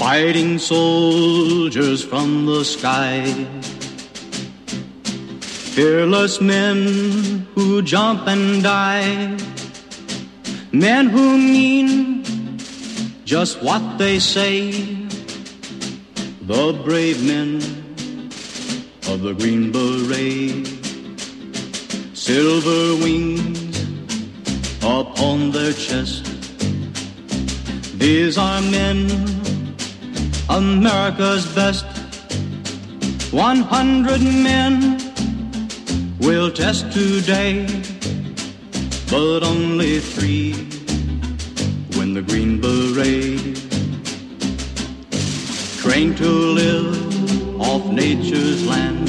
Fighting soldiers from the sky, fearless men who jump and die, men who mean just what they say, the brave men of the Green Beret, silver wings upon their chest. These are men, America's best. 100 men will test today, but only 3 win the Green Beret. Trained to live off nature's land,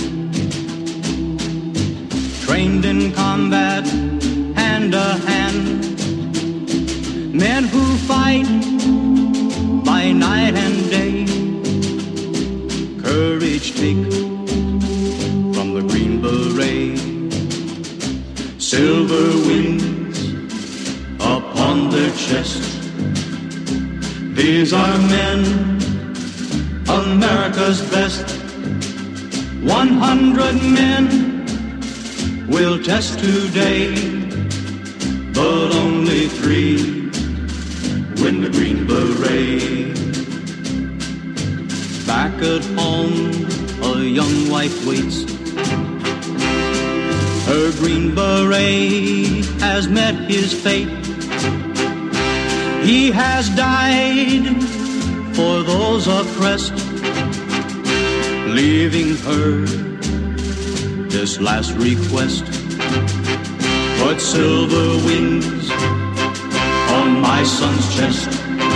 trained in combat hand to hand, men who fight by night and day, courage take from the Green Beret, silver wings upon their chest. These are men, America's best. 100 men will test today, but only 3 win the Green Beret. Back at home, a young wife waits. Her Green Beret has met his fate. He has died for those oppressed, leaving her this last request. Put silver wings on my son's chest.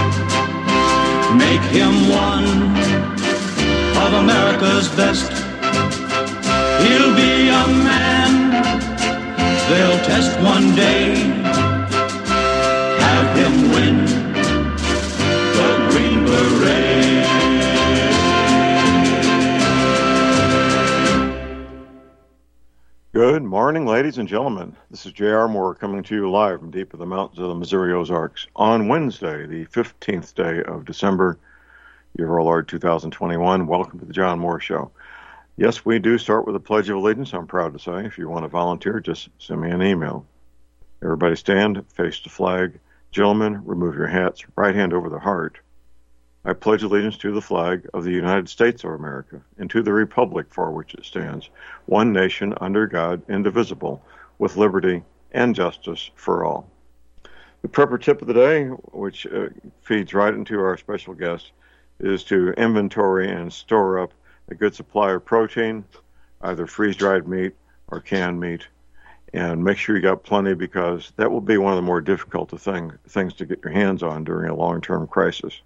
Make him one of America's best. He'll be a man they'll test one day. Have him win the Green Beret. Good morning, ladies and gentlemen. This is J.R. Moore coming to you live from deep in the mountains of the Missouri Ozarks on Wednesday, the 15th day of December, year of our Lord 2021. Welcome to the John Moore Show. Yes, we do start with a Pledge of Allegiance, I'm proud to say. If you want to volunteer, just send me an email. Everybody stand, face the flag. Gentlemen, remove your hats, right hand over the heart. I pledge allegiance to the flag of the United States of America and to the republic for which it stands, one nation under God, indivisible, with liberty and justice for all. The prepper tip of the day, which feeds right into our special guest, is to inventory and store up a good supply of protein, either freeze-dried meat or canned meat, and make sure you got plenty, because that will be one of the more difficult things to get your hands on during a long-term crisis.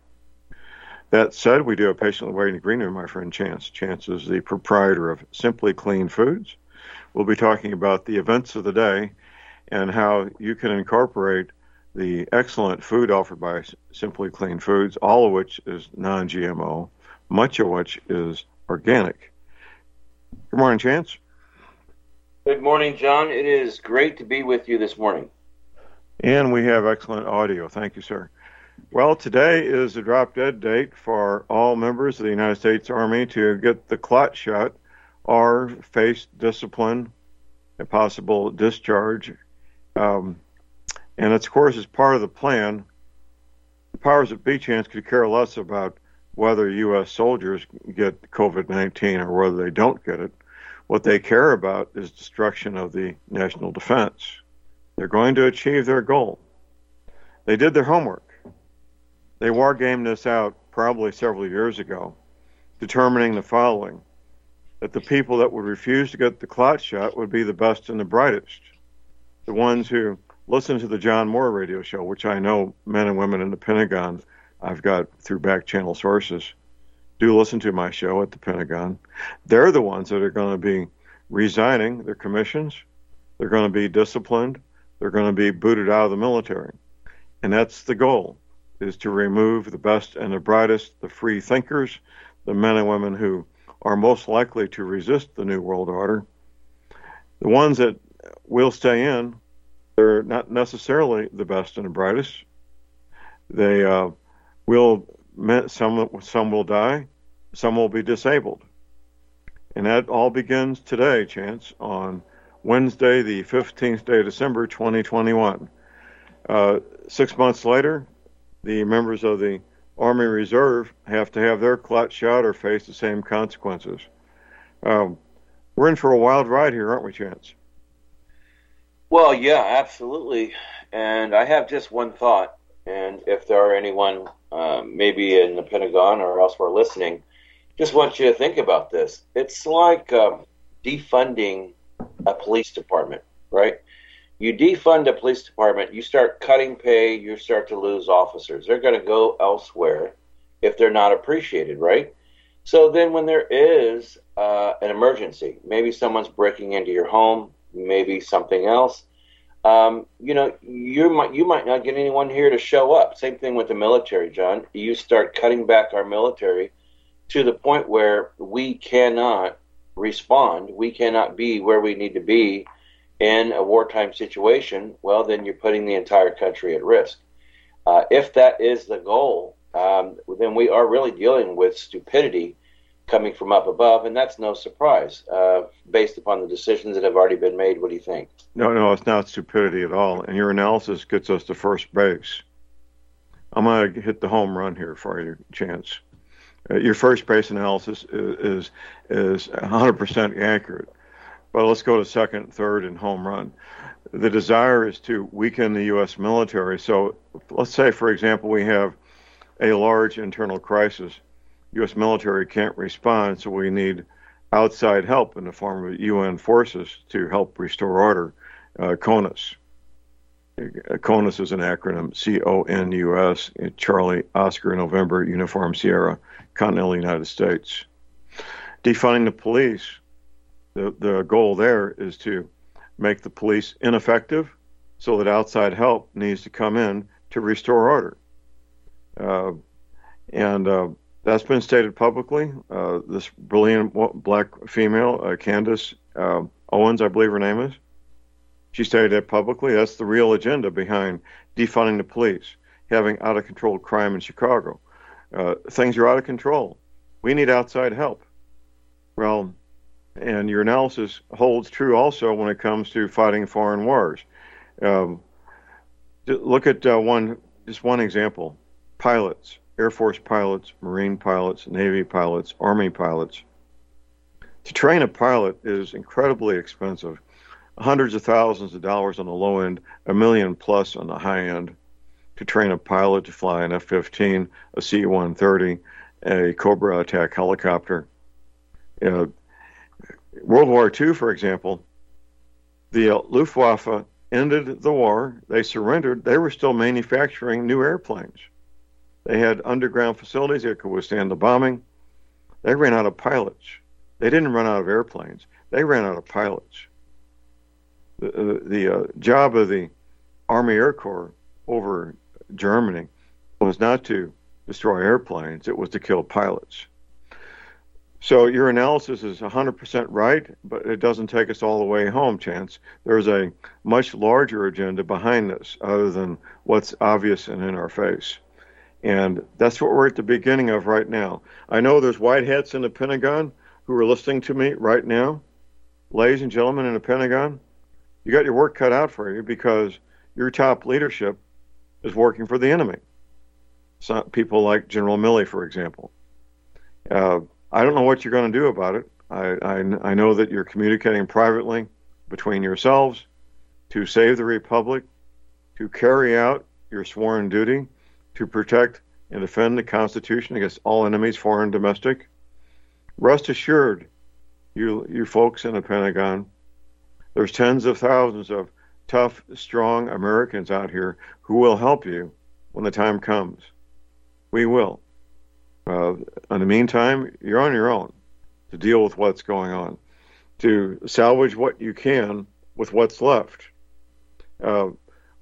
That said, we do have patiently waiting in the green room, my friend Chance. Chance is the proprietor of Simply Clean Foods. We'll be talking about the events of the day and how you can incorporate the excellent food offered by Simply Clean Foods, all of which is non-GMO, much of which is organic. Good morning, Chance. Good morning, John. It is great to be with you this morning. And we have excellent audio. Thank you, sir. Well, today is the drop-dead date for all members of the United States Army to get the clot shot or face discipline, a possible discharge. And it's, of course, as part of the plan. The powers that be, Chance, could care less about whether U.S. soldiers get COVID-19 or whether they don't get it. What they care about is destruction of the national defense. They're going to achieve their goal. They did their homework. They war-gamed this out probably several years ago, determining the following: that the people that would refuse to get the clot shot would be the best and the brightest. The ones who listen to the John Moore radio show, which I know men and women in the Pentagon, I've got through back channel sources, do listen to my show at the Pentagon. They're the ones that are going to be resigning their commissions. They're going to be disciplined. They're going to be booted out of the military. And that's the goal, is to remove the best and the brightest, the free thinkers, the men and women who are most likely to resist the New World Order. The ones that will stay in, they're not necessarily the best and the brightest. They will some will die, some will be disabled. And that all begins today, Chance, on Wednesday, the 15th day of December, 2021. 6 months later, the members of the Army Reserve have to have their clot shot or face the same consequences. We're in for a wild ride here, aren't we, Chance? Well, yeah, absolutely. And I have just one thought. And if there are anyone maybe in the Pentagon or elsewhere listening, just want you to think about this. It's like defunding a police department, right? You defund a police department, you start cutting pay, you start to lose officers. They're going to go elsewhere if they're not appreciated, right? So then when there is an emergency, maybe someone's breaking into your home, maybe something else, you might not get anyone here to show up. Same thing with the military, John. You start cutting back our military to the point where we cannot respond. We cannot be where we need to be in a wartime situation. Well, then you're putting the entire country at risk. If that is the goal, then we are really dealing with stupidity coming from up above, and that's no surprise based upon the decisions that have already been made. What do you think? No, it's not stupidity at all. And your analysis gets us to first base. I'm going to hit the home run here for you, Chance. Your first base analysis is 100% accurate. But let's go to second, third, and home run. The desire is to weaken the U.S. military. So let's say, for example, we have a large internal crisis. U.S. military can't respond, so we need outside help in the form of UN forces to help restore order. CONUS. CONUS is an acronym, CONUS, Charlie, Oscar, November, Uniform, Sierra, Continental United States. Defunding the police, the goal there is to make the police ineffective so that outside help needs to come in to restore order. And that's been stated publicly. This brilliant black female, Candace Owens, I believe her name is, she stated that publicly. That's the real agenda behind defunding the police, having out-of-control crime in Chicago. Things are out of control. We need outside help. Well, and your analysis holds true also when it comes to fighting foreign wars. Look at just one example. Pilots, Air Force pilots, Marine pilots, Navy pilots, Army pilots. To train a pilot is incredibly expensive. Hundreds of thousands of dollars on the low end, $1 million plus on the high end. To train a pilot to fly an F-15, a C-130, a Cobra attack helicopter. World War II, for example, the Luftwaffe ended the war. They surrendered. They were still manufacturing new airplanes. They had underground facilities that could withstand the bombing. They ran out of pilots. They didn't run out of airplanes. They ran out of pilots. The job of the Army Air Corps over Germany was not to destroy airplanes. It was to kill pilots. So your analysis is 100% right, but it doesn't take us all the way home, Chance. There's a much larger agenda behind this other than what's obvious and in our face. And that's what we're at the beginning of right now. I know there's white hats in the Pentagon who are listening to me right now. Ladies and gentlemen in the Pentagon, you got your work cut out for you because your top leadership is working for the enemy. Some people like General Milley, for example. I don't know what you're going to do about it. I know that you're communicating privately between yourselves to save the Republic, to carry out your sworn duty, to protect and defend the Constitution against all enemies, foreign and domestic. Rest assured, you folks in the Pentagon, there's tens of thousands of tough, strong Americans out here who will help you when the time comes. We will. In the meantime, you're on your own to deal with what's going on, to salvage what you can with what's left. The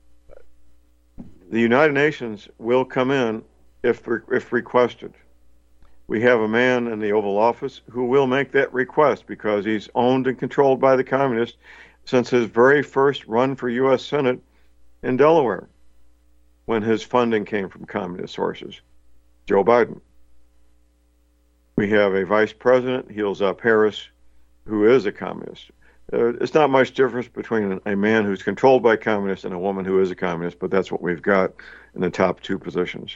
United Nations will come in if requested. We have a man in the Oval Office who will make that request because he's owned and controlled by the communists since his very first run for U.S. Senate in Delaware, when his funding came from communist sources. Joe Biden. We have a vice president, heels up Harris, who is a communist. It's not much difference between a man who's controlled by communists and a woman who is a communist, but that's what we've got in the top two positions.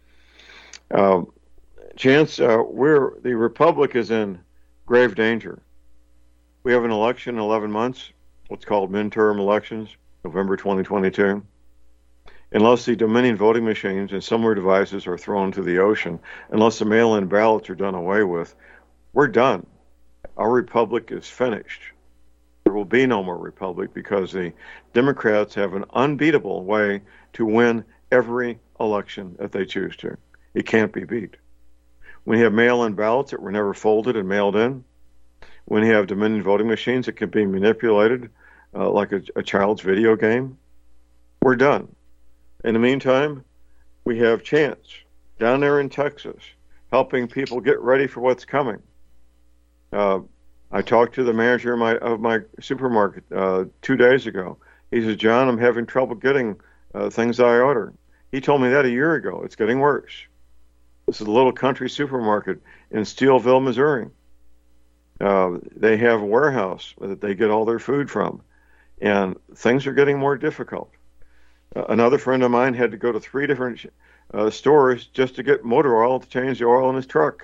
Chance, the Republic is in grave danger. We have an election in 11 months, what's called midterm elections, November 2022. Unless the Dominion voting machines and similar devices are thrown to the ocean, unless the mail-in ballots are done away with, we're done. Our republic is finished. There will be no more republic because the Democrats have an unbeatable way to win every election that they choose to. It can't be beat. When you have mail-in ballots that were never folded and mailed in, when you have Dominion voting machines that can be manipulated like a child's video game, we're done. In the meantime, we have Chance down there in Texas helping people get ready for what's coming. I talked to the manager of my supermarket 2 days ago. He says, John, I'm having trouble getting things I order. He told me that a year ago. It's getting worse. This is a little country supermarket in Steelville, Missouri. They have a warehouse that they get all their food from, and things are getting more difficult. Another friend of mine had to go to 3 different stores just to get motor oil to change the oil in his truck.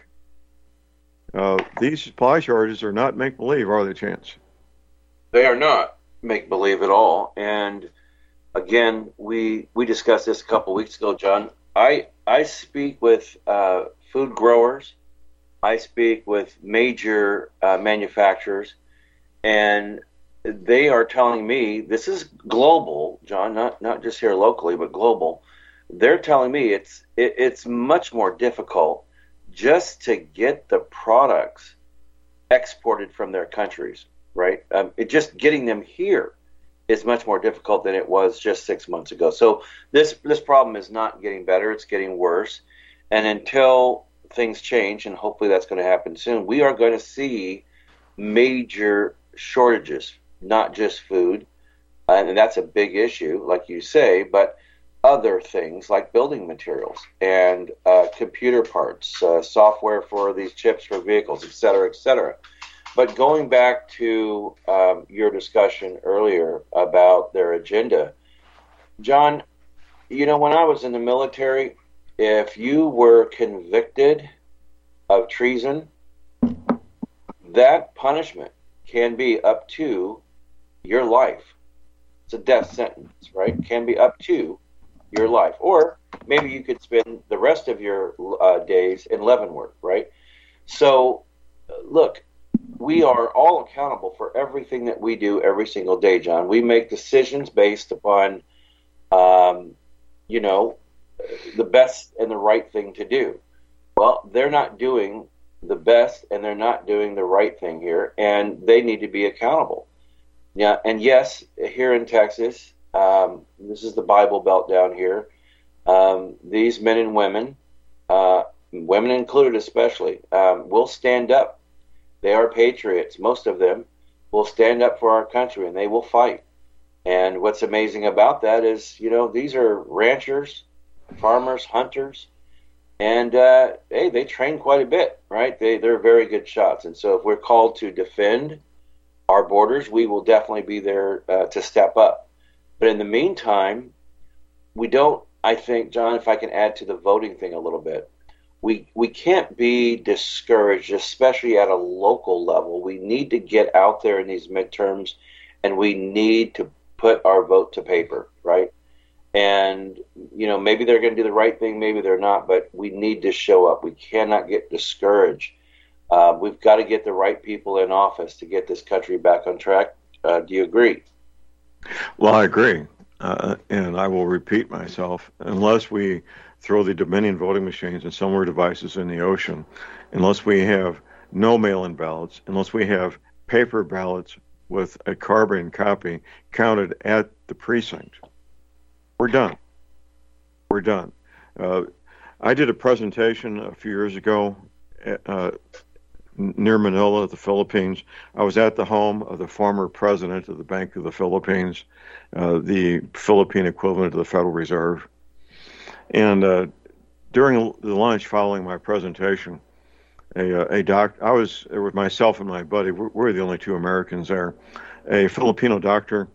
These supply shortages are not make-believe, are they, Chance? They are not make-believe at all. And again, we discussed this a couple weeks ago, John. I speak with food growers. I speak with major manufacturers, and they are telling me, this is global, John, not just here locally, but global. They're telling me it's much more difficult just to get the products exported from their countries, right? Just getting them here is much more difficult than it was just 6 months ago. So this problem is not getting better, it's getting worse. And until things change, and hopefully that's going to happen soon, we are going to see major shortages, not just food, and that's a big issue, like you say, but other things like building materials and computer parts, software for these chips for vehicles, et cetera, et cetera. But going back to your discussion earlier about their agenda, John, when I was in the military, if you were convicted of treason, that punishment can be up to your life. It's a death sentence, right? Can be up to your life. Or maybe you could spend the rest of your days in Leavenworth, right? So, look, we are all accountable for everything that we do every single day, John. We make decisions based upon, the best and the right thing to do. Well, they're not doing the best and they're not doing the right thing here, and they need to be accountable. Yeah, and yes, here in Texas, this is the Bible Belt down here. These men and women, women included especially, will stand up. They are patriots. Most of them will stand up for our country, and they will fight. And what's amazing about that is, these are ranchers, farmers, hunters, and hey, they train quite a bit, right? They're very good shots. And so if we're called to defend our borders, we will definitely be there to step up. But in the meantime, we don't, I think, John, if I can add to the voting thing a little bit, we can't be discouraged, especially at a local level. We need to get out there in these midterms, and we need to put our vote to paper, right? And, maybe they're going to do the right thing, maybe they're not, but we need to show up. We cannot get discouraged. We've got to get the right people in office to get this country back on track. Do you agree? Well, I agree. And I will repeat myself. Unless we throw the Dominion voting machines and similar devices in the ocean, unless we have no mail-in ballots, unless we have paper ballots with a carbon copy counted at the precinct, we're done. We're done. I did a presentation a few years ago near Manila, the Philippines. I was at the home of the former president of the Bank of the Philippines, the Philippine equivalent of the Federal Reserve. And during the lunch following my presentation, a doctor, I was there with myself and my buddy, we're the only two Americans there. A Filipino doctor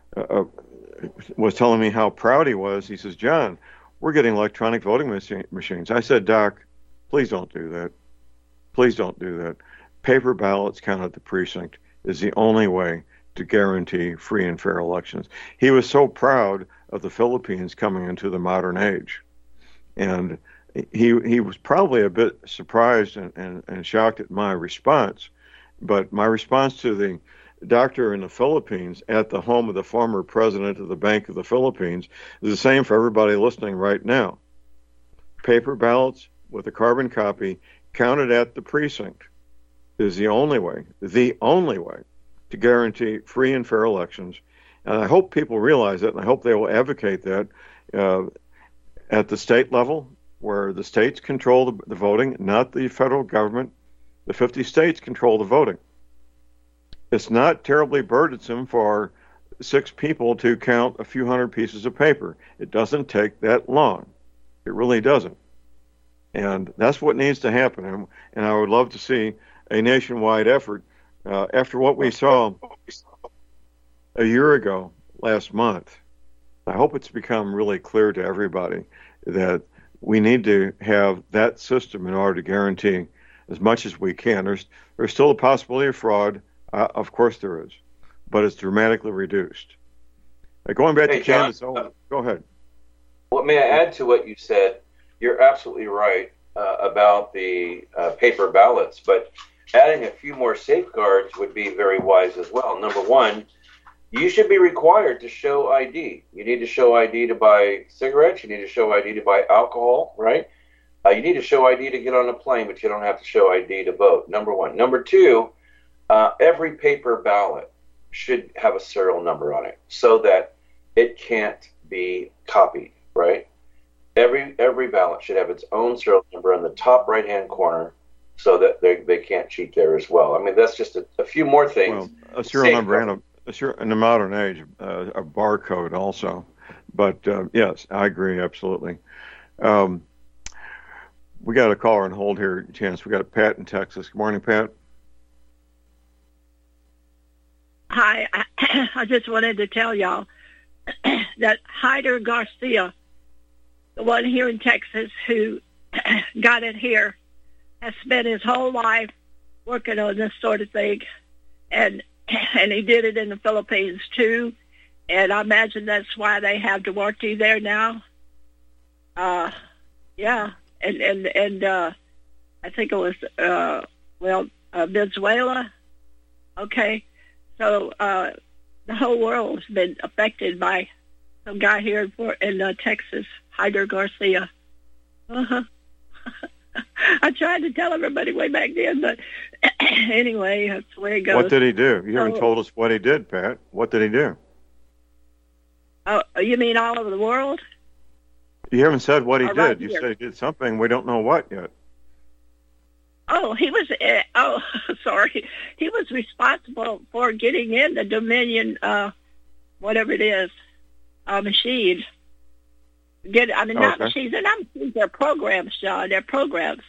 was telling me how proud he was. He says, John, we're getting electronic voting machines. I said, Doc, please don't do that. Please don't do that. Paper ballots count at the precinct is the only way to guarantee free and fair elections. He was so proud of the Philippines coming into the modern age. And he was probably a bit surprised and shocked at my response. But my response to the doctor in the Philippines at the home of the former president of the Bank of the Philippines is the same for everybody listening right now. Paper ballots with a carbon copy counted at the precinct is the only way to guarantee free and fair elections. And I hope people realize it, and I hope they will advocate that at the state level, where the states control the voting, not the federal government. The 50 states control the voting. It's not terribly burdensome for 6 people to count a few hundred pieces of paper. It doesn't take that long. It really doesn't. And that's what needs to happen. And I would love to see a nationwide effort. After what we saw a year ago, last month, I hope it's become really clear to everybody that we need to have that system in order to guarantee as much as we can. There's still a possibility of fraud. Of course there is, but it's dramatically reduced. Going back to Kansas, go ahead. Well, may I add to what you said? You're absolutely right about the paper ballots, but adding a few more safeguards would be very wise as well. Number one, you should be required to show ID. You need to show ID to buy cigarettes. You need to show ID to buy alcohol, right? You need to show ID to get on a plane, but you don't have to show ID to vote. Number one. Number two, every paper ballot should have a serial number on it so that it can't be copied, right? Every ballot should have its own serial number in the top right-hand corner so that they can't cheat there as well. I mean, that's just a few more things. Well, a serial number and in the modern age, a barcode also. But yes, I agree absolutely. We got a caller on hold here, Chance. We got Pat in Texas. Good morning, Pat. Hi, I just wanted to tell y'all that Hyder Garcia, the one here in Texas who got it here, has spent his whole life working on this sort of thing, and he did it in the Philippines too, and I imagine that's why they have Duarte there now. Yeah, and I think it was Venezuela. Okay. So the whole world has been affected by some guy here in Texas, Hyder Garcia. I tried to tell everybody way back then, but anyway, that's the way it goes. What did he do? You haven't told us what he did, Pat. What did he do? Oh, you mean all over the world? You haven't said what he did. Right you here. said he did something. We don't know what yet. Oh, he was. Sorry. He was responsible for getting in the Dominion, whatever it is, machine. Not machines. They're not machines. They're programs, John. They're programs.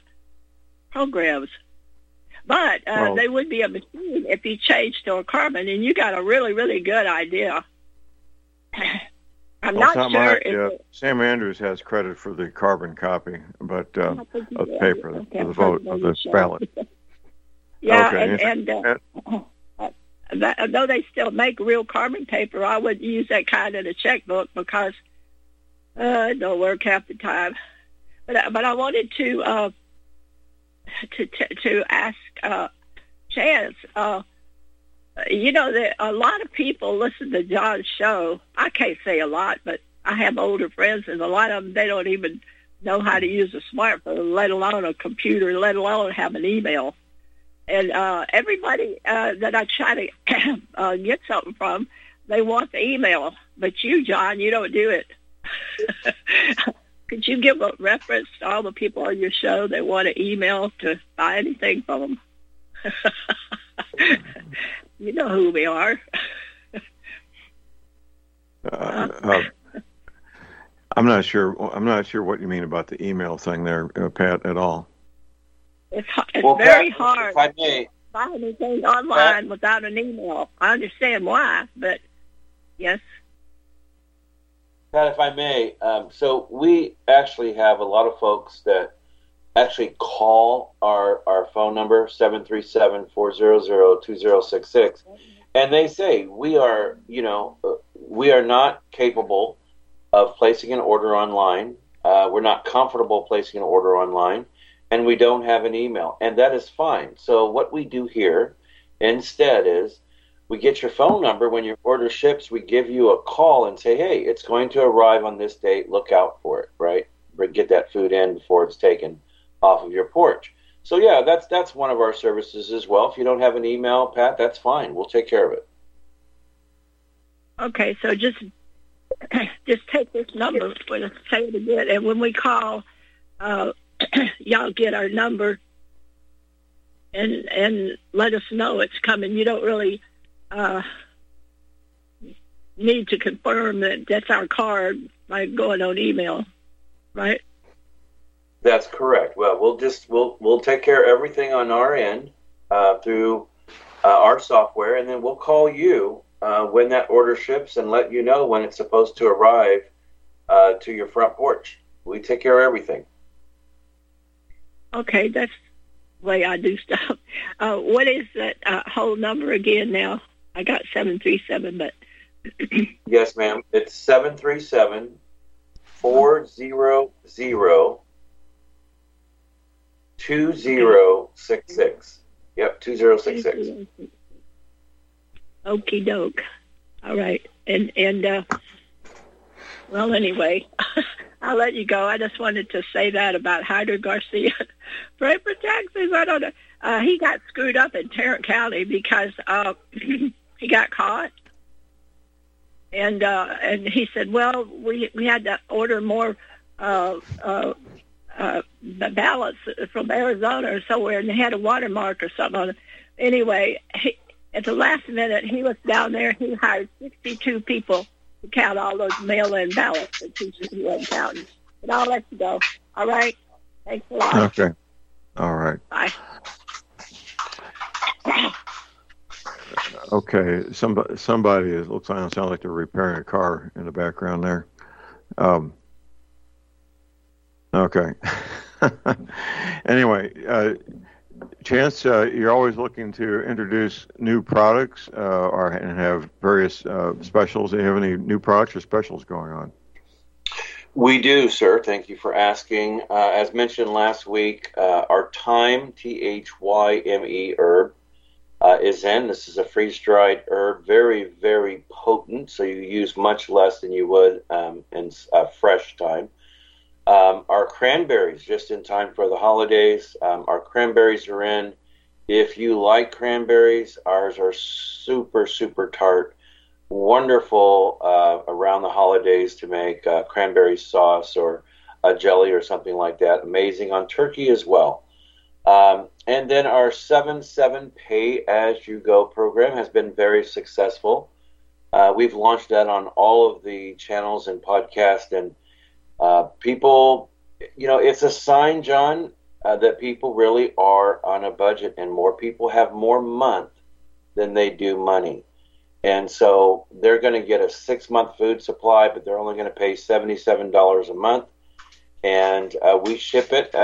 But they would be a machine if you changed to a carbon. And you got a really, really good idea. I'm not sure. Sam Andrews has credit for the carbon copy, but of the paper, of the vote, of the ballot. Yeah, okay. Though they still make real carbon paper, I wouldn't use that kind in a checkbook because it don't work half the time. But I wanted to ask Chance. That a lot of people listen to John's show. I can't say a lot, but I have older friends, and a lot of them, they don't even know how to use a smartphone, let alone a computer, let alone have an email. And everybody that I try to get something from, they want the email. But you, John, you don't do it. Could you give a reference to all the people on your show that want an email to buy anything from them? You know who we are. I'm not sure. I'm not sure what you mean about the email thing there, Pat, at all. It's Well, very Pat, hard if I may, to buy anything online without an email. I understand why, but yes. Pat, if I may, so we actually have a lot of folks that actually call our phone number, 737-400-2066, and they say we are not capable of placing an order online. We're not comfortable placing an order online, and we don't have an email, and that is fine. So what we do here instead is we get your phone number. When your order ships, we give you a call and say, hey, it's going to arrive on this date. Look out for it, right? Get that food in before it's taken off of your porch. So yeah, that's one of our services as well. If you don't have an email, Pat, that's fine. We'll take care of it. Okay, so just take this number, say it again, and when we call, y'all get our number and let us know it's coming. You don't really need to confirm that that's our card by going on email, right? That's correct. Well, we'll take care of everything on our end through our software, and then we'll call you when that order ships and let you know when it's supposed to arrive to your front porch. We take care of everything. Okay, that's the way I do stuff. What is that whole number again now? I got 737, but... Yes, ma'am. It's 737-400-2066. Yep, 2066. Okie doke. All right. And well, anyway, I'll let you go. I just wanted to say that about Hyder Garcia. Pray for Texas. I don't know. He got screwed up in Tarrant County because he got caught. And he said, well, we had to order more ballots from Arizona or somewhere, and they had a watermark or something on it. Anyway, at the last minute, he was down there. He hired 62 people to count all those mail-in ballots that he wasn't counting. But I'll let you go. All right? Thanks a lot. Okay. All right. Bye. Okay. Somebody it sounds like they're repairing a car in the background there. Okay. Anyway, Chance, you're always looking to introduce new products and have various specials. Do you have any new products or specials going on? We do, sir. Thank you for asking. As mentioned last week, our Thyme, Thyme herb, is in. This is a freeze-dried herb, very, very potent, so you use much less than you would in fresh thyme. Our cranberries, just in time for the holidays. Our cranberries are in. If you like cranberries, ours are super, super tart. Wonderful around the holidays to make cranberry sauce or a jelly or something like that. Amazing on turkey as well. And then our 7-7 pay-as-you-go program has been very successful. We've launched that on all of the channels and podcasts, and people, it's a sign, John, that people really are on a budget, and more people have more month than they do money. And so they're going to get a 6-month food supply, but they're only going to pay $77 a month. And we ship it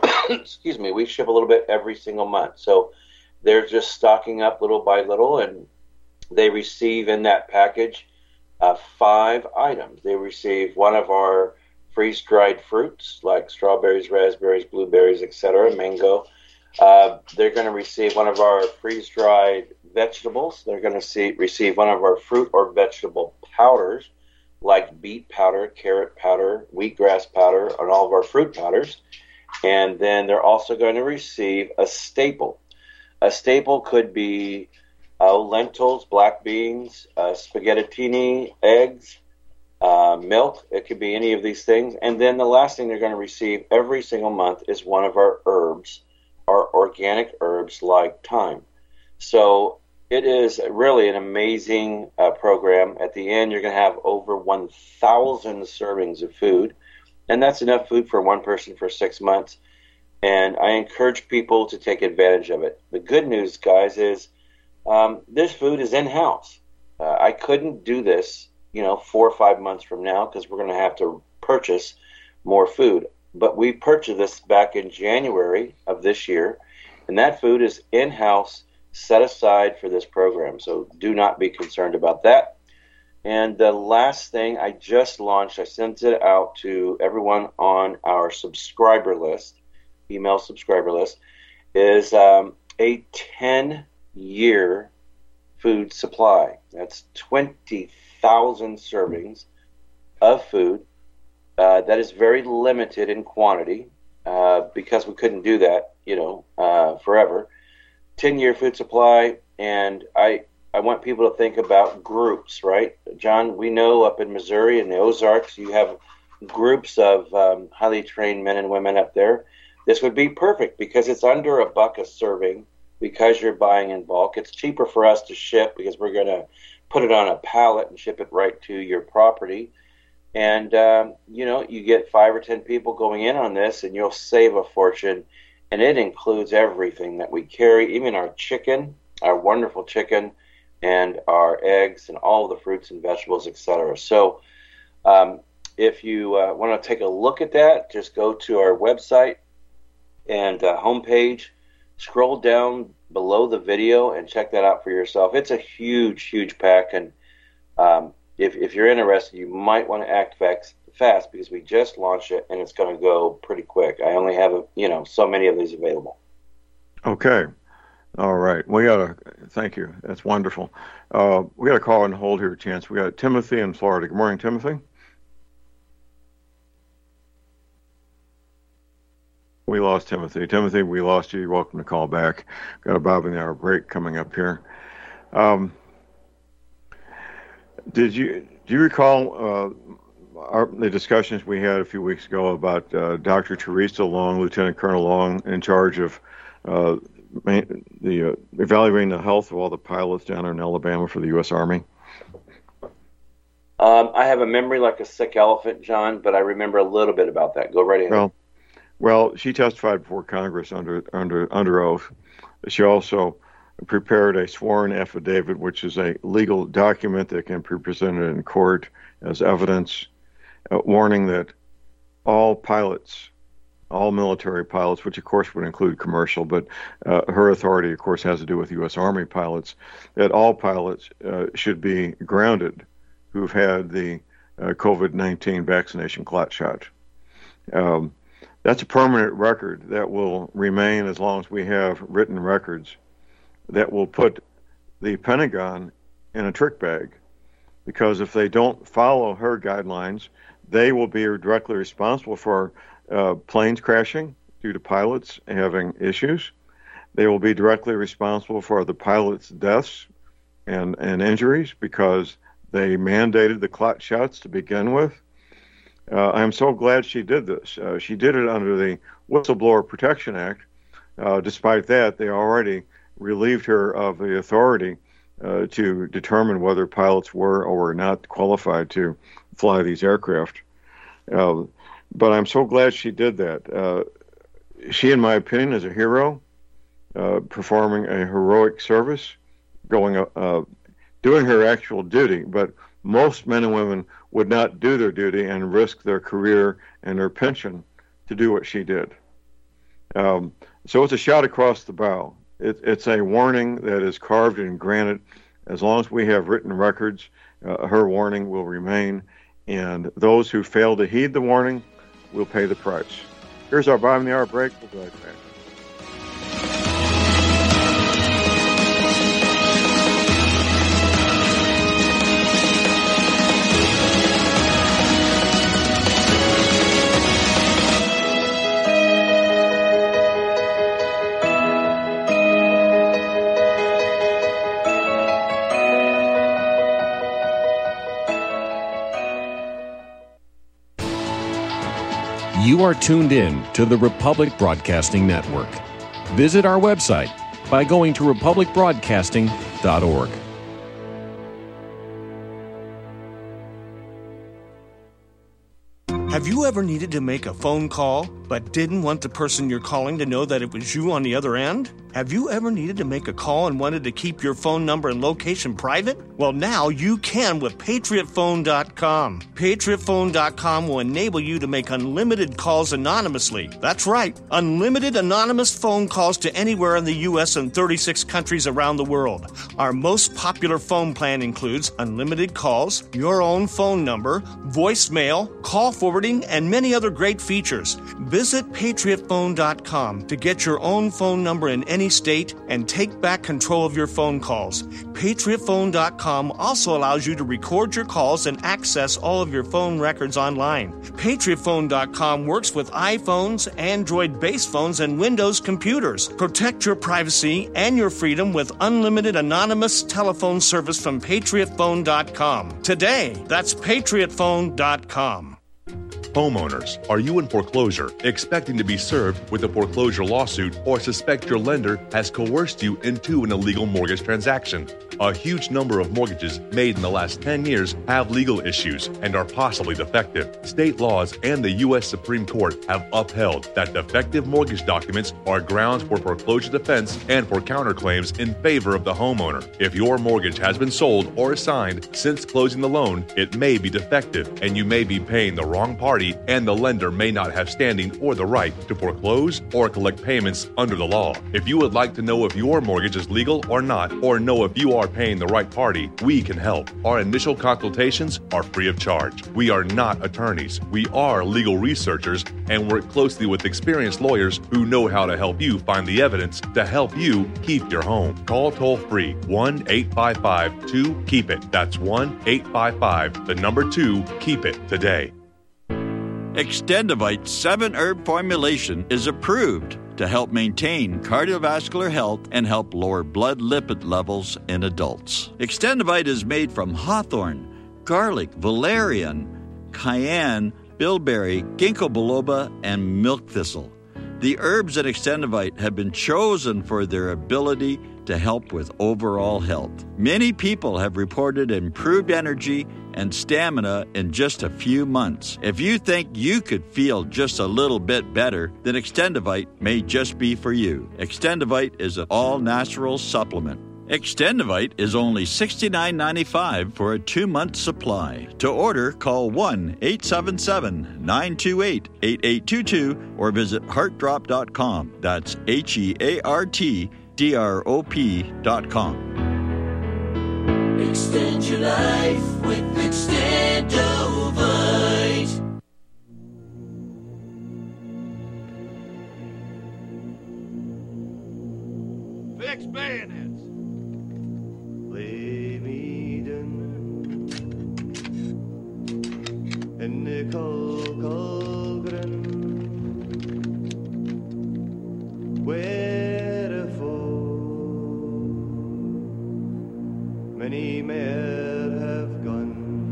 we ship a little bit every single month. So they're just stocking up little by little, and they receive in that package 5 items. They receive one of our freeze-dried fruits like strawberries, raspberries, blueberries, etc., mango. They're going to receive one of our freeze-dried vegetables. They're going to receive one of our fruit or vegetable powders like beet powder, carrot powder, wheatgrass powder, and all of our fruit powders. And then they're also going to receive a staple. A staple could be lentils, black beans, spaghettini, eggs, milk. It could be any of these things. And then the last thing they're going to receive every single month is one of our herbs, our organic herbs like thyme. So It is really an amazing program. At the end, you're going to have over 1,000 servings of food, and that's enough food for one person for 6 months. And I encourage people to take advantage of it. The good news, guys, is this food is in-house. I couldn't do this, 4 or 5 months from now because we're going to have to purchase more food. But we purchased this back in January of this year, and that food is in-house, set aside for this program. So do not be concerned about that. And the last thing I just launched, I sent it out to everyone on our subscriber list, email subscriber list, is a 10-year food supply. That's 20,000 servings of food. That is very limited in quantity because we couldn't do that, forever. 10-year food supply, and I want people to think about groups, right? John, we know up in Missouri and the Ozarks, you have groups of highly trained men and women up there. This would be perfect because it's under $1 a serving because you're buying in bulk. It's cheaper for us to ship because we're going to put it on a pallet and ship it right to your property. And, you get 5 or 10 people going in on this and you'll save a fortune. And it includes everything that we carry, even our chicken, our wonderful chicken, and our eggs and all the fruits and vegetables, etc. So if you want to take a look at that, just go to our website and homepage, scroll down below the video and check that out for yourself. It's a huge, huge pack. And if you're interested, you might want to act fast because we just launched it and it's going to go pretty quick. I only have, so many of these available. Okay. All right. Thank you. That's wonderful. We got a call and hold here, Chance. We got Timothy in Florida. Good morning, Timothy. We lost Timothy. Timothy, we lost you. You're welcome to call back. Got a Bob in the Hour break coming up here. Do you recall the discussions we had a few weeks ago about Dr. Teresa Long, Lieutenant Colonel Long, in charge of evaluating the health of all the pilots down in Alabama for the U.S. Army? I have a memory like a sick elephant, John, but I remember a little bit about that. Go right ahead. Well, she testified before Congress under oath. She also prepared a sworn affidavit, which is a legal document that can be presented in court as evidence, warning that all pilots, all military pilots, which of course would include commercial, but her authority, of course, has to do with U.S. Army pilots, that all pilots should be grounded who've had the COVID-19 vaccination clot shot. That's a permanent record that will remain as long as we have written records that will put the Pentagon in a trick bag, because if they don't follow her guidelines, they will be directly responsible for planes crashing due to pilots having issues. They will be directly responsible for the pilots' deaths and injuries because they mandated the clot shots to begin with. I'm so glad she did this. She did it under the Whistleblower Protection Act. Despite that, they already relieved her of the authority to determine whether pilots were or were not qualified to fly these aircraft. But I'm so glad she did that. She, in my opinion, is a hero, performing a heroic service, doing her actual duty. But most men and women would not do their duty and risk their career and their pension to do what she did. So it's a shot across the bow. It's a warning that is carved in granite. As long as we have written records, her warning will remain, and those who fail to heed the warning will pay the price. Here's our Bob in the Hour break. We'll be right back. You are tuned in to the Republic Broadcasting Network. Visit our website by going to republicbroadcasting.com. patriotphone.com. Have you ever needed to make a phone call but didn't want the person you're calling to know that it was you on the other end? Have you ever needed to make a call and wanted to keep your phone number and location private? Well, now you can with patriotphone.com. Patriotphone.com will enable you to make unlimited calls anonymously. That's right, unlimited anonymous phone calls to anywhere in the U.S. and 36 countries around the world. Our most popular phone plan includes unlimited calls, your own phone number, voicemail, call forwarding, and many other great features. Visit patriotphone.com to get your own phone number in any state and take back control of your phone calls. Patriotphone.com also allows you to record your calls and access all of your phone records online. Patriotphone.com works with iPhones, Android-based phones, and Windows computers. Protect your privacy and your freedom with unlimited anonymous telephone service from patriotphone.com. Today, that's patriotphone.com. Homeowners, are you in foreclosure, expecting to be served with a foreclosure lawsuit, or suspect your lender has coerced you into an illegal mortgage transaction? A huge number of mortgages made in the last 10 years have legal issues and are possibly defective. State laws and the U.S. Supreme Court have upheld that defective mortgage documents are grounds for foreclosure defense and for counterclaims in favor of the homeowner. If your mortgage has been sold or assigned since closing the loan, it may be defective and you may be paying the wrong party, and the lender may not have standing or the right to foreclose or collect payments under the law. If you would like to know if your mortgage is legal or not, or know if you are paying the right party, we can help. Our initial consultations are free of charge. We are not attorneys. We are legal researchers and work closely with experienced lawyers who know how to help you find the evidence to help you keep your home. Call toll-free 1-855-2-KEEP-IT. That's 1-855-2-KEEP-IT today. Extendivite 7-herb formulation is approved to help maintain cardiovascular health and help lower blood lipid levels in adults. Extendivite is made from hawthorn, garlic, valerian, cayenne, bilberry, ginkgo biloba, and milk thistle. The herbs in Extendivite have been chosen for their ability to help with overall health. Many people have reported improved energy and stamina in just a few months. If you think you could feel just a little bit better, then Extendivite may just be for you. Extendivite is an all-natural supplement. Extendivite is only $69.95 for a 2-month supply. To order, call 1-877-928-8822 or visit heartdrop.com. That's HEARTDROP.com. Extend your life with Extendovite. Fix bayonets. Lay me down in the Colgren, wherefore many men have gone.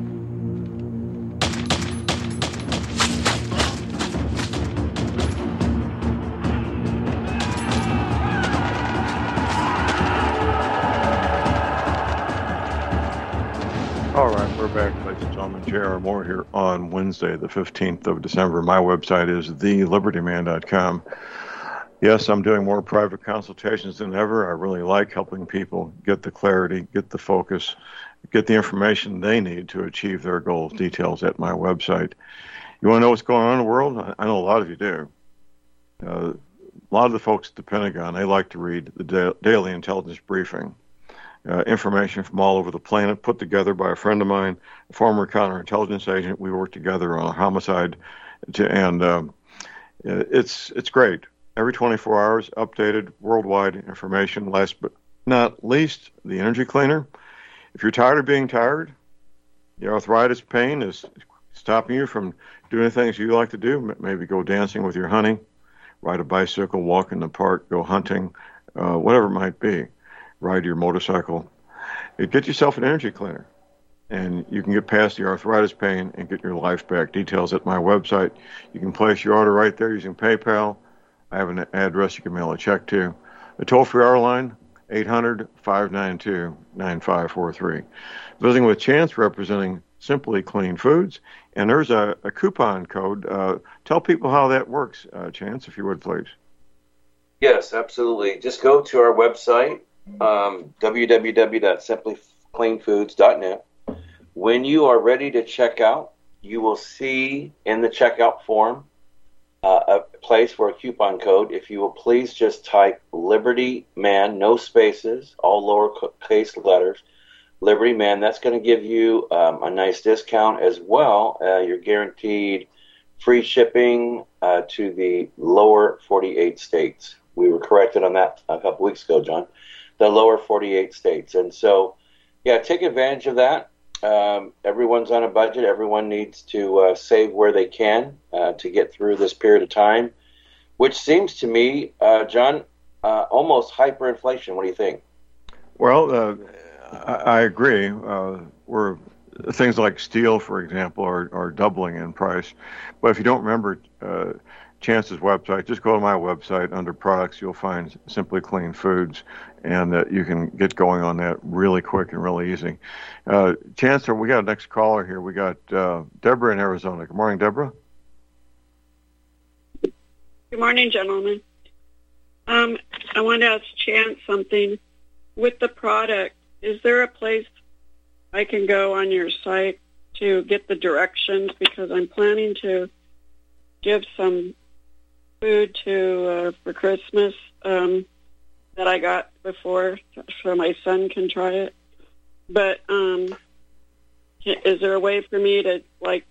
All right, we're back, ladies and gentlemen. J.R. Moore here on Wednesday, the 15th of December. My website is thelibertyman.com. Yes, I'm doing more private consultations than ever. I really like helping people get the clarity, get the focus, get the information they need to achieve their goals. Details at my website. You want to know what's going on in the world? I know a lot of you do. A lot of the folks at the Pentagon, they like to read the daily intelligence briefing. Information from all over the planet put together by a friend of mine, a former counterintelligence agent. We worked together on a homicide, and it's great. Every 24 hours, updated worldwide information. Last but not least, the energy cleaner. If you're tired of being tired, your arthritis pain is stopping you from doing things you like to do. Maybe go dancing with your honey, ride a bicycle, walk in the park, go hunting, whatever it might be. Ride your motorcycle. Get yourself an energy cleaner, and you can get past the arthritis pain and get your life back. Details at my website. You can place your order right there using PayPal. I have an address you can mail a check to. The toll-free hour line, 800-592-9543. Visiting with Chance, representing Simply Clean Foods. And there's a coupon code. Tell people how that works, Chance, if you would, please. Yes, absolutely. Just go to our website, www.simplycleanfoods.net. When you are ready to check out, you will see in the checkout form a place for a coupon code. If you will please just type Liberty Man, no spaces, all lowercase letters, Liberty Man. That's going to give you a nice discount as well. You're guaranteed free shipping to the lower 48 states. We were corrected on that a couple weeks ago, John. The lower 48 states. And so, yeah, take advantage of that. Everyone's on a budget. Everyone needs to save where they can to get through this period of time, which seems to me, John, almost hyperinflation. What do you think? Well, I agree. Things like steel, for example, are doubling in price. But if you don't remember Chance's website, just go to my website. Under products, you'll find Simply Clean Foods, and you can get going on that really quick and really easy. Chance, we got a next caller here. We got Deborah in Arizona. Good morning, Deborah. Good morning, gentlemen. I want to ask Chance something. With the product, is there a place I can go on your site to get the directions? Because I'm planning to give some food to for Christmas that I got before, so my son can try it. But is there a way for me to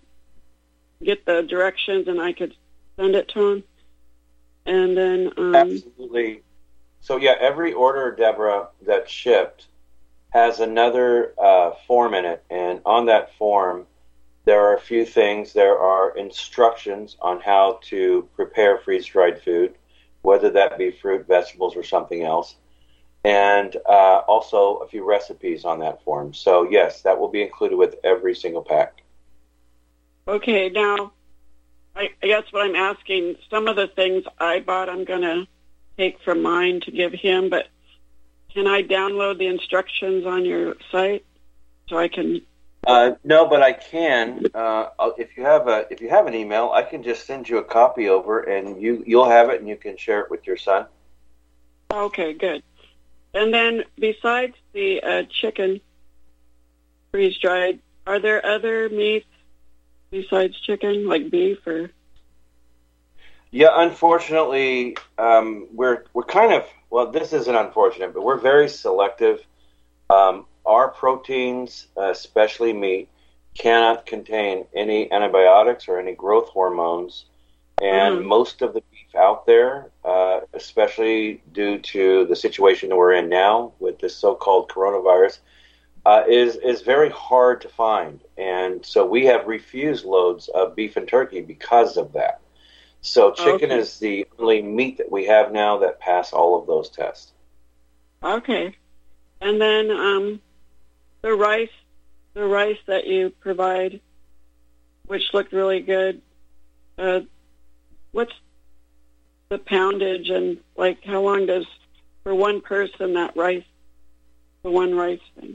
get the directions and I could send it to him? And then absolutely. So yeah, every order, Deborah, that's shipped has another form in it, and on that form there are a few things. There are instructions on how to prepare freeze-dried food, whether that be fruit, vegetables, or something else, and also a few recipes on that form. So yes, that will be included with every single pack. Okay, now I guess what I'm asking, some of the things I bought I'm going to take from mine to give him, but can I download the instructions on your site so I can? No, but I can. If you have an email, I can just send you a copy over, and you'll have it, and you can share it with your son. Okay, good. And then besides the chicken freeze dried, are there other meats besides chicken, like beef or? Yeah, unfortunately, we're kind of, well, this isn't unfortunate, but we're very selective. Our proteins, especially meat, cannot contain any antibiotics or any growth hormones. And most of the beef out there, especially due to the situation that we're in now with this so-called coronavirus, is very hard to find. And so we have refused loads of beef and turkey because of that. So chicken is the only meat that we have now that pass all of those tests. Okay. And then the rice that you provide, which looked really good, what's the poundage and how long does, for one person, that rice, the one rice thing?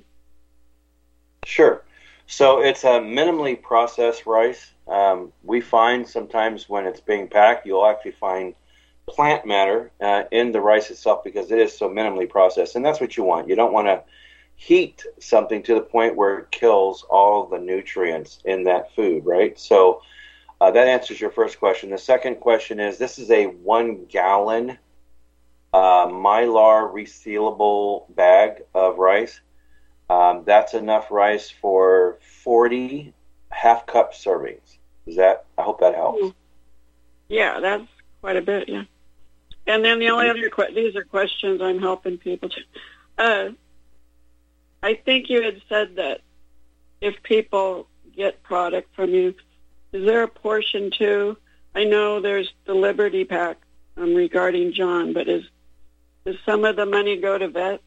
Sure. So it's a minimally processed rice. We find sometimes when it's being packed, you'll actually find plant matter in the rice itself because it is so minimally processed. And that's what you want. You don't want to heat something to the point where it kills all the nutrients in that food, right? So that answers your first question. The second question is, this is a 1 gallon Mylar resealable bag of rice. That's enough rice for 40 half-cup servings. I hope that helps. Yeah, that's quite a bit, yeah. And then the only other these are questions I'm helping people to. I think you had said that if people get product from you, is there a portion too? I know there's the Liberty Pack regarding John, but does some of the money go to vet?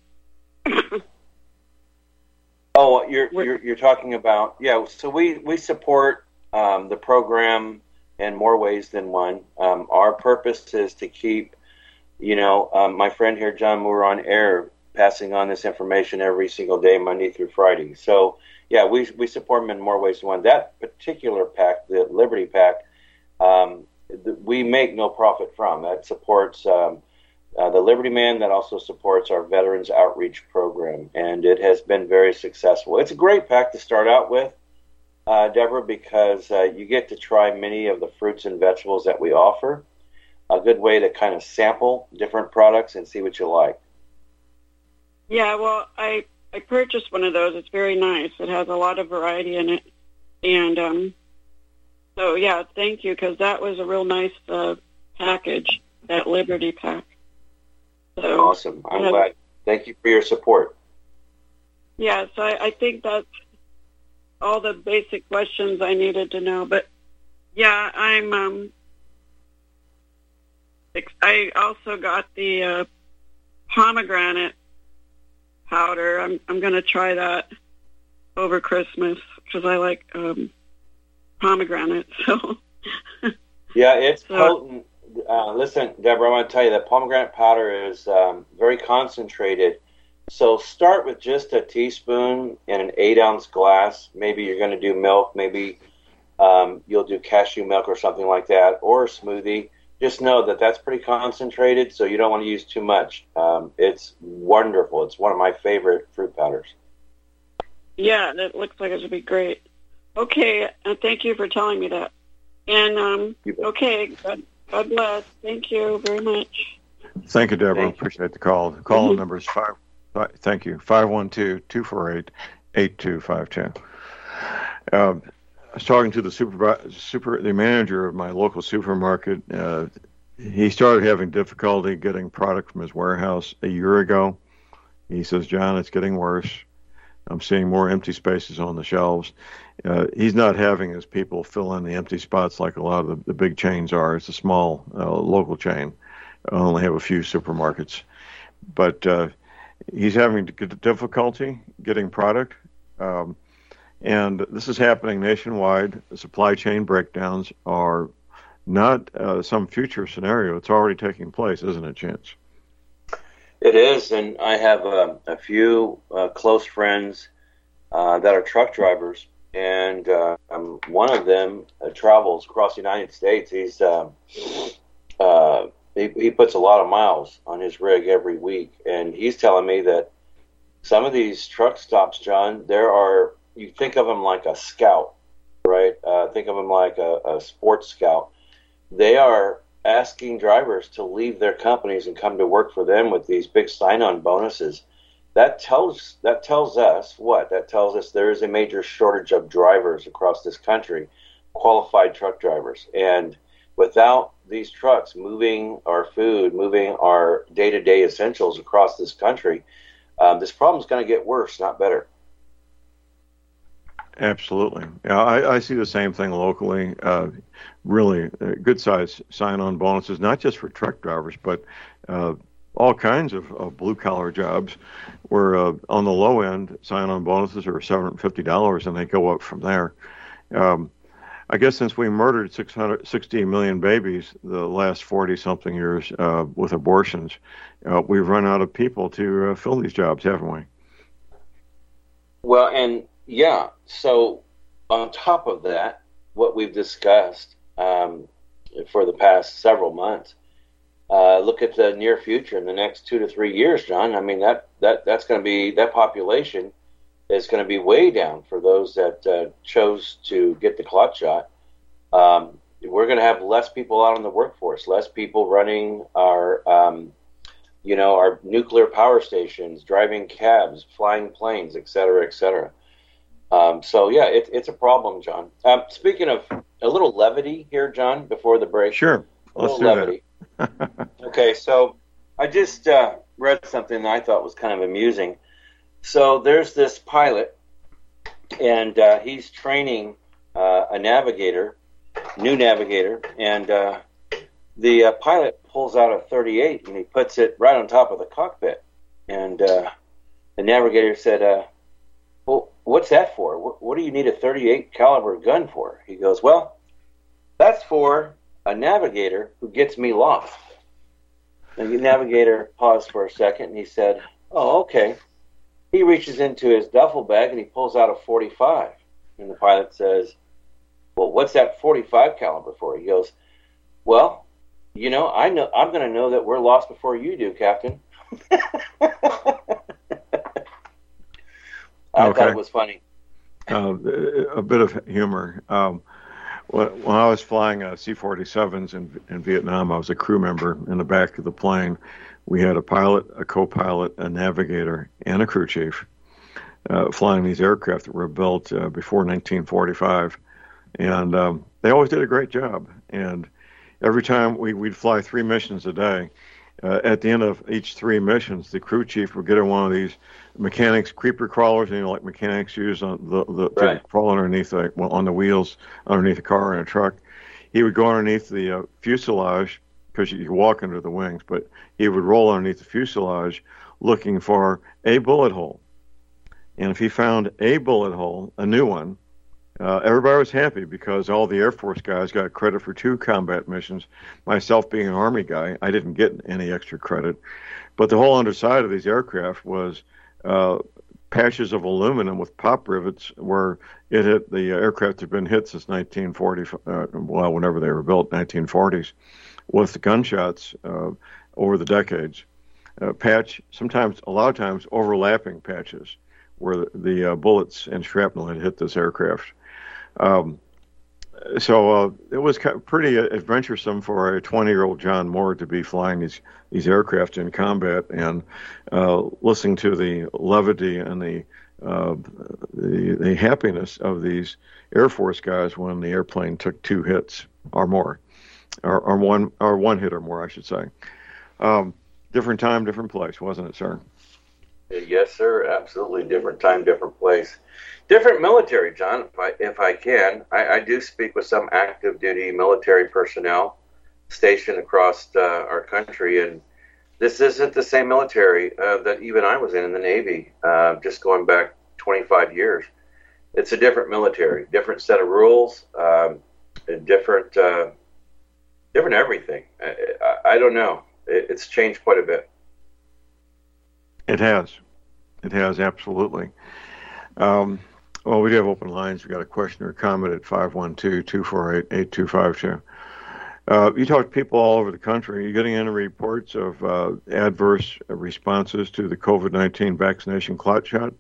Oh, you're talking about, yeah. So we support the program in more ways than one. Our purpose is to keep, my friend here, John Moore, on air passing on this information every single day, Monday through Friday. So, yeah, we support them in more ways than one. That particular pack, the Liberty Pack, we make no profit from. That supports the Liberty Man. That also supports our Veterans Outreach Program, and it has been very successful. It's a great pack to start out with, Deborah, because you get to try many of the fruits and vegetables that we offer. A good way to kind of sample different products and see what you like. Yeah, well, I purchased one of those. It's very nice. It has a lot of variety in it. And so, yeah, thank you, because that was a real nice package, that Liberty Pack. So, awesome. I'm glad. Thank you for your support. Yeah, so I think that's all the basic questions I needed to know. But, yeah, I also got the pomegranate powder. I'm going to try that over Christmas because I like pomegranate. So yeah, it's potent. Listen, Deborah, I want to tell you that pomegranate powder is very concentrated. So start with just a teaspoon in an 8-ounce glass. Maybe you're going to do milk. Maybe you'll do cashew milk or something like that, or a smoothie. Just know that that's pretty concentrated, so you don't want to use too much. It's wonderful. It's one of my favorite fruit powders. Yeah, that looks like it would be great. Okay, thank you for telling me that. And, okay, God bless. Thank you very much. Thank you, Deborah. Appreciate the call. The call number is 512-248-8252. I was talking to the manager of my local supermarket. He started having difficulty getting product from his warehouse a year ago. He says, John, it's getting worse. I'm seeing more empty spaces on the shelves. He's not having his people fill in the empty spots like a lot of the big chains are. It's a small local chain. I only have a few supermarkets. But he's having difficulty getting product. And this is happening nationwide. The supply chain breakdowns are not some future scenario. It's already taking place, isn't it, Chance? It is, and I have a few close friends that are truck drivers, and one of them travels across the United States. He puts a lot of miles on his rig every week, and he's telling me that some of these truck stops, John, you think of them like a scout, right? Think of them like a sports scout. They are asking drivers to leave their companies and come to work for them with these big sign-on bonuses. That tells us what? That tells us there is a major shortage of drivers across this country, qualified truck drivers. And without these trucks moving our food, moving our day-to-day essentials across this country, this problem is going to get worse, not better. Absolutely. Yeah, I see the same thing locally. Really good size sign-on bonuses, not just for truck drivers, but all kinds of blue-collar jobs where on the low end, sign-on bonuses are $750, and they go up from there. I guess since we murdered 660 million babies the last 40-something years with abortions, we've run out of people to fill these jobs, haven't we? Well, and yeah, so on top of that, what we've discussed for the past several months, look at the near future in the next 2 to 3 years, John. I mean, that's going to be, that population is going to be way down for those that chose to get the clot shot. We're going to have less people out in the workforce, less people running our, our nuclear power stations, driving cabs, flying planes, et cetera, et cetera. So, yeah, it's a problem, John. Speaking of a little levity here, John, before the break. Sure. Let's do levity. Okay, so I just read something that I thought was kind of amusing. So there's this pilot, and he's training a new navigator, and the pilot pulls out a .38, and he puts it right on top of the cockpit. And the navigator said, well, what's that for? What do you need a .38 caliber gun for? He goes, well, that's for a navigator who gets me lost. And the navigator paused for a second, and he said, Oh, okay. He reaches into his duffel bag and he pulls out a .45. And the pilot says, well, what's that .45 caliber for? He goes, well, you know I'm going to know that we're lost before you do, Captain. I thought it was funny. A bit of humor. When I was flying C-47s in Vietnam, I was a crew member in the back of the plane. We had a pilot, a co-pilot, a navigator, and a crew chief flying these aircraft that were built before 1945. And they always did a great job. And every time we'd fly 3 missions a day, at the end of each 3 missions, the crew chief would get in one of these mechanics creeper crawlers, like mechanics use on to crawl underneath on the wheels underneath a car and a truck. He would go underneath the fuselage, because you walk under the wings, but he would roll underneath the fuselage looking for a bullet hole. And if he found a bullet hole, a new one, everybody was happy, because all the Air Force guys got credit for 2 combat missions. Myself being an Army guy, I didn't get any extra credit. But the whole underside of these aircraft was patches of aluminum with pop rivets where it hit. The aircraft had been hit since 1940, whenever they were built, 1940s, with the gunshots over the decades. A lot of times overlapping patches where the bullets and shrapnel had hit this aircraft. So it was pretty adventuresome for a 20-year-old John Moore to be flying these aircraft in combat and listening to the levity and the happiness of these Air Force guys when the airplane took 2 hits or more, or one hit or more, I should say. Different time, different place, wasn't it, sir? Yes, sir. Absolutely. Different time, different place. Different military, John, if I can. I do speak with some active duty military personnel stationed across our country, and this isn't the same military that even I was in the Navy, just going back 25 years. It's a different military, different set of rules, different everything. I don't know. It's changed quite a bit. It has, absolutely. Well, we do have open lines. We've got a question or comment at 512-248-8252. You talk to people all over the country. Are you getting any reports of adverse responses to the COVID-19 vaccination clot shot?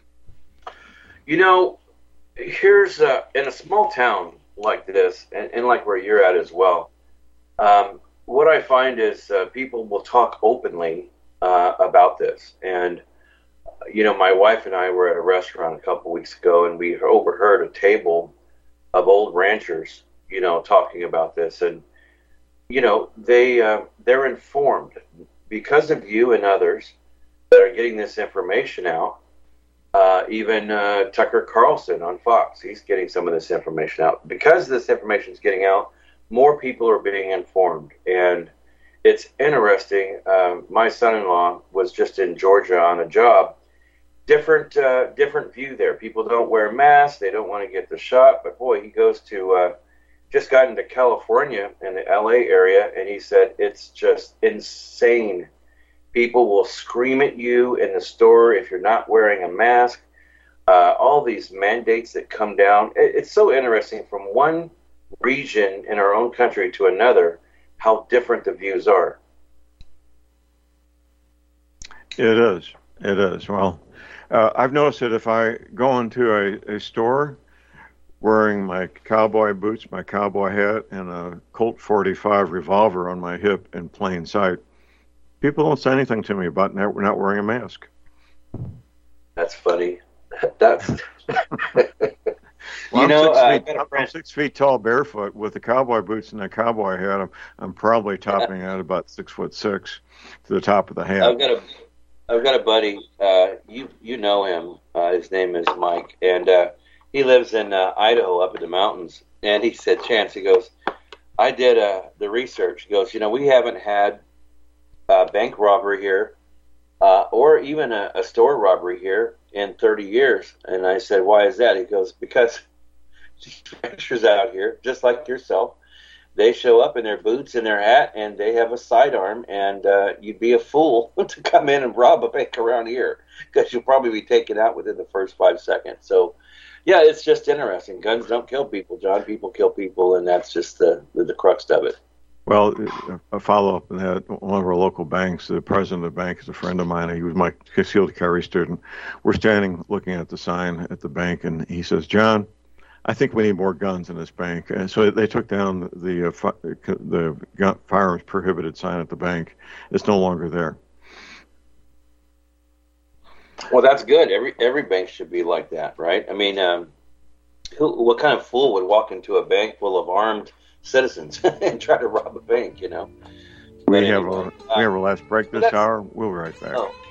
You know, here's in a small town like this, and like where you're at as well, what I find is people will talk openly about this. And, you know, my wife and I were at a restaurant a couple weeks ago, and we overheard a table of old ranchers, you know, talking about this. And, you know, they're informed because of you and others that are getting this information out. Even Tucker Carlson on Fox, he's getting some of this information out. Because this information is getting out, more people are being informed. And it's interesting. My son-in-law was just in Georgia on a job. Different view there. People don't wear masks. They don't want to get the shot. But boy, he goes to just got into California in the LA area, and he said it's just insane. People will scream at you in the store if you're not wearing a mask. All these mandates that come down. It's so interesting from one region in our own country to another, how different the views are. It is. Well, I've noticed that if I go into a store wearing my cowboy boots, my cowboy hat, and a Colt 45 revolver on my hip in plain sight, people don't say anything to me about not wearing a mask. That's funny. That's well, I'm 6 feet tall, barefoot, with the cowboy boots and a cowboy hat. I'm probably topping at about 6'6" to the top of the hat. I've got a buddy. You know him. His name is Mike, and he lives in Idaho, up in the mountains. And he said, "Chance," he goes, "I did the research." He goes, "You know, we haven't had a bank robbery here, or even a store robbery here in 30 years. And I said, "Why is that?" He goes, "Because manufacturers out here, just like yourself, they show up in their boots and their hat, and they have a sidearm, and you'd be a fool to come in and rob a bank around here, because you'll probably be taken out within the first 5 seconds. So, yeah, it's just interesting. Guns don't kill people, John. People kill people, and that's just the crux of it. Well, a follow-up on that, one of our local banks, the president of the bank is a friend of mine. He was my concealed carry student. We're standing looking at the sign at the bank, and he says, John, I think we need more guns in this bank. And so they took down the firearms prohibited sign at the bank. It's no longer there. Well, that's good. Every bank should be like that, right? I mean, what kind of fool would walk into a bank full of armed citizens and try to rob a bank, you know? We have our last break this hour. We'll be right back. Oh.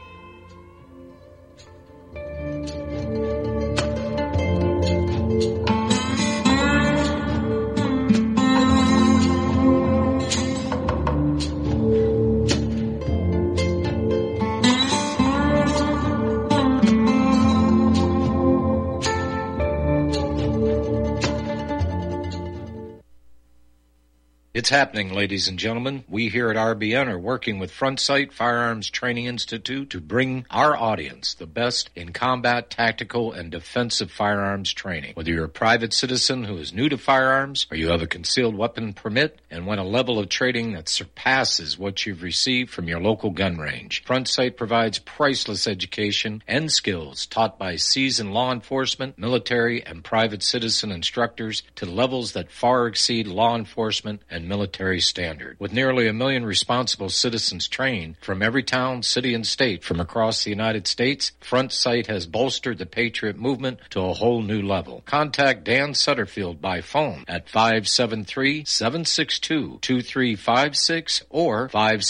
It's happening, ladies and gentlemen. We here at RBN are working with Front Sight Firearms Training Institute to bring our audience the best in combat, tactical, and defensive firearms training. Whether you're a private citizen who is new to firearms, or you have a concealed weapon permit and want a level of training that surpasses what you've received from your local gun range, Front Sight provides priceless education and skills taught by seasoned law enforcement, military, and private citizen instructors to levels that far exceed law enforcement and military standard. With nearly 1 million responsible citizens trained from every town, city, and state from across the United States, Front Sight has bolstered the Patriot movement to a whole new level. Contact Dan Sutterfield by phone at 573-762-2356 or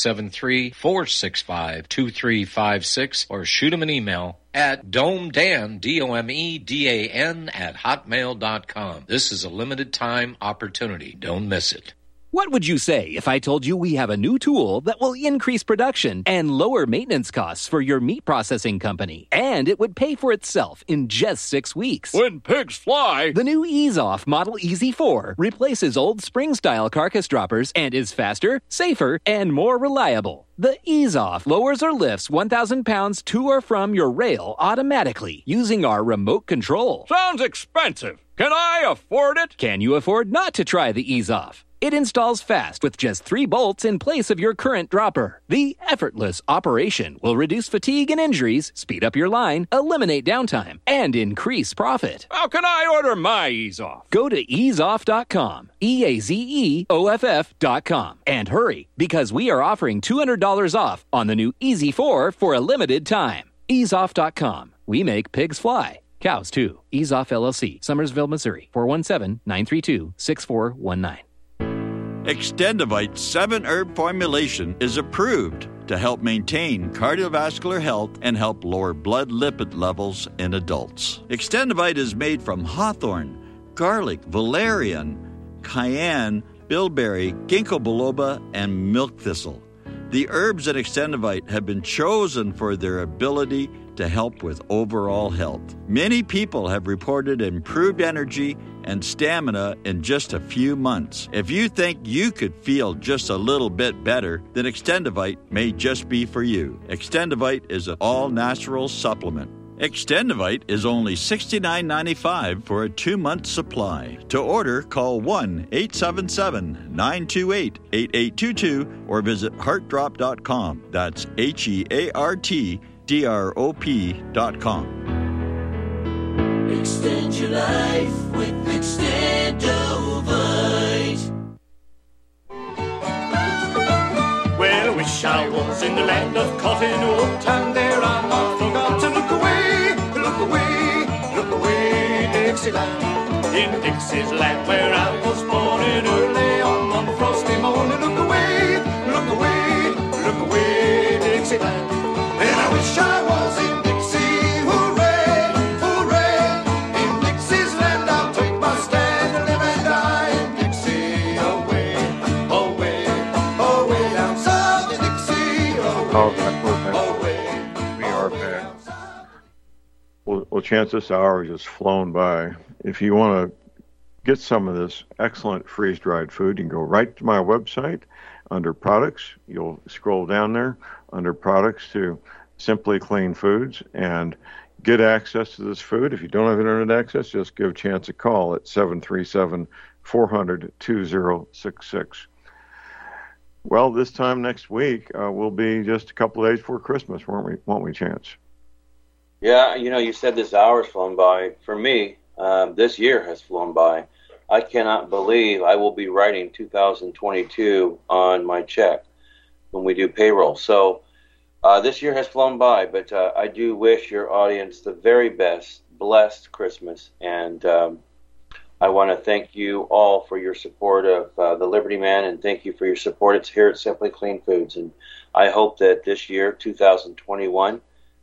573-465-2356, or shoot him an email at domedan, DOMEDAN, at hotmail.com. This is a limited time opportunity. Don't miss it. What would you say if I told you we have a new tool that will increase production and lower maintenance costs for your meat processing company? And it would pay for itself in just 6 weeks. When pigs fly! The new EaseOff Model EZ4 replaces old spring-style carcass droppers and is faster, safer, and more reliable. The EaseOff lowers or lifts 1,000 pounds to or from your rail automatically using our remote control. Sounds expensive. Can I afford it? Can you afford not to try the EaseOff? It installs fast with just 3 bolts in place of your current dropper. The effortless operation will reduce fatigue and injuries, speed up your line, eliminate downtime, and increase profit. How can I order my EaseOff? Go to easeoff.com, EAZEOFF.com, and hurry, because we are offering $200 off on the new EZ4 for a limited time. Easeoff.com. We make pigs fly. Cows, too. EaseOff LLC, Summersville, Missouri, 417-932-6419. Extendivite 7-herb formulation is approved to help maintain cardiovascular health and help lower blood lipid levels in adults. Extendivite is made from hawthorn, garlic, valerian, cayenne, bilberry, ginkgo biloba, and milk thistle. The herbs in Extendivite have been chosen for their ability to help with overall health. Many people have reported improved energy and stamina in just a few months. If you think you could feel just a little bit better, then Extendivite may just be for you. Extendivite is an all-natural supplement. Extendivite is only $69.95 for a 2-month supply. To order, call 1-877-928-8822 or visit heartdrop.com. That's HEARTDROP.com. Extend your life with Extendovite. Well, I wish I was in the land of cotton wool, and there I not forgot to look away, look away, look away, Dixieland. In Dixie's land where I was born in early on one frosty morning, look away, look away, look away, Dixieland. And I wish I was in Dixie, hooray, hooray. In Dixie's land I'll take my stand and live and die in Dixie, away, away, away down south in Dixie, away, We are back. Well, chance this hour has just flown by. If you want to get some of this excellent freeze-dried food, you can go right to my website. Under products, you'll scroll down there under products to Simply Clean Foods and get access to this food. If you don't have internet access, just give Chance a call at 737-400-2066. Well, this time next week will be just a couple of days before Christmas, won't we, Chance? Yeah, you said this hour's flown by. For me, this year has flown by. I cannot believe I will be writing 2022 on my check when we do payroll. So this year has flown by, but I do wish your audience the very best, blessed Christmas. And I want to thank you all for your support of the Liberty Man, and thank you for your support. It's here at Simply Clean Foods. And I hope that this year, 2021,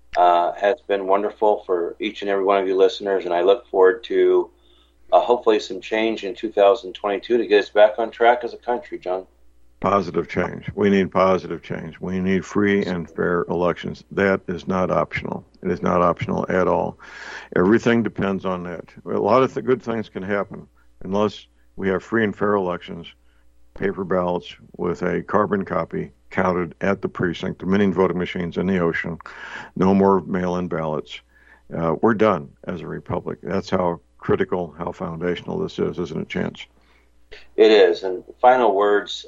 has been wonderful for each and every one of you listeners. And I look forward to hopefully some change in 2022 to get us back on track as a country, John. Positive change. We need positive change. We need free and fair elections. That is not optional. It is not optional at all. Everything depends on that. A lot of good things can happen unless we have free and fair elections, paper ballots with a carbon copy counted at the precinct, the mini voting machines in the ocean, no more mail-in ballots. We're done as a republic. That's how critical, how foundational this is, isn't it, Chance? It is. And final words,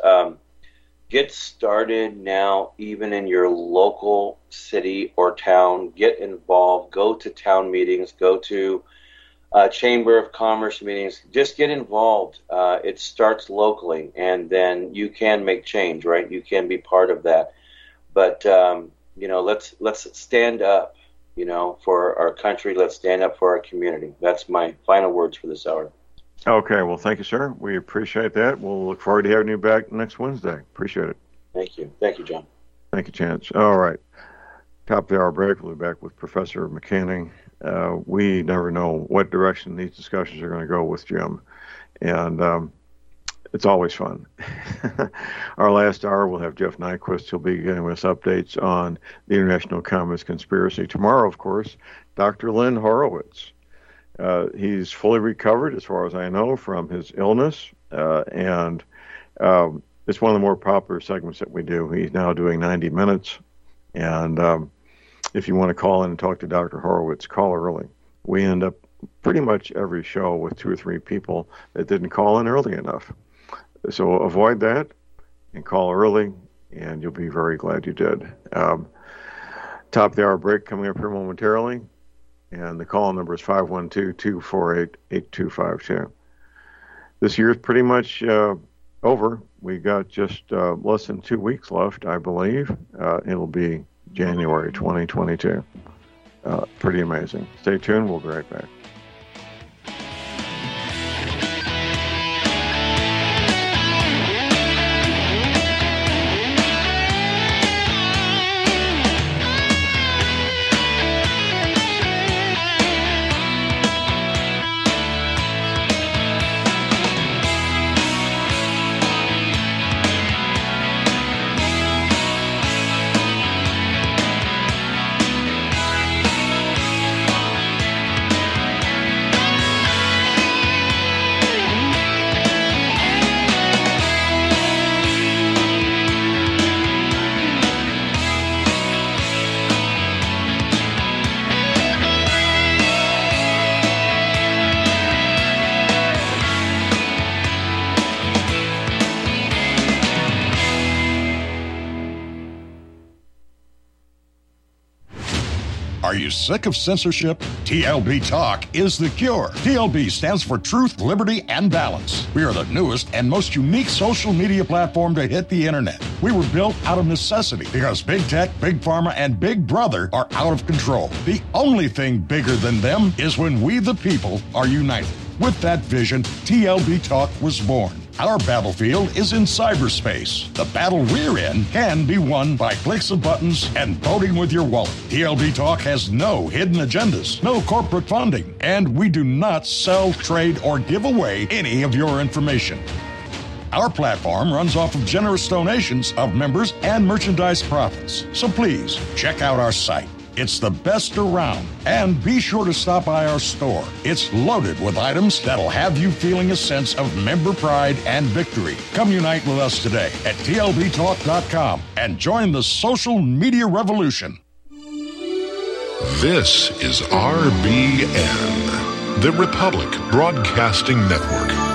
get started now, even in your local city or town. Get involved. Go to town meetings. Go to Chamber of Commerce meetings. Just get involved. It starts locally, and then you can make change, right? You can be part of that. But, let's stand up. For our country, let's stand up for our community. That's my final words for this hour. Okay, well, thank you, sir. We appreciate that. We'll look forward to having you back next Wednesday. Appreciate it. Thank you. Thank you, John. Thank you, Chance. All right. Top of the hour break. We'll be back with Professor McKinney. We never know what direction these discussions are going to go with Jim. And it's always fun. Our last hour, we'll have Jeff Nyquist. He'll be giving us updates on the International Communist Conspiracy. Tomorrow, of course, Dr. Lynn Horowitz. He's fully recovered, as far as I know, from his illness. And it's one of the more popular segments that we do. He's now doing 90 minutes. And if you want to call in and talk to Dr. Horowitz, call early. We end up pretty much every show with 2 or 3 people that didn't call in early enough. So avoid that and call early, and you'll be very glad you did. Top of the hour break coming up here momentarily, and the call number is 512-248-8252. This year's pretty much over. We got just less than 2 weeks left, I believe. It'll be January 2022. Pretty amazing. Stay tuned. We'll be right back. Are you sick of censorship? TLB Talk is the cure. TLB stands for Truth, Liberty, and Balance. We are the newest and most unique social media platform to hit the internet. We were built out of necessity because big tech, big pharma, and big brother are out of control. The only thing bigger than them is when we, the people, are united. With that vision, TLB Talk was born. Our battlefield is in cyberspace. The battle we're in can be won by clicks of buttons and voting with your wallet. TLB Talk has no hidden agendas, no corporate funding, and we do not sell, trade, or give away any of your information. Our platform runs off of generous donations of members and merchandise profits. So please check out our site, It's the best around. And be sure to stop by our store. It's loaded with items that'll have you feeling a sense of member pride and victory. Come unite with us today at TLBTalk.com and join the social media revolution. This is RBN, the Republic Broadcasting Network.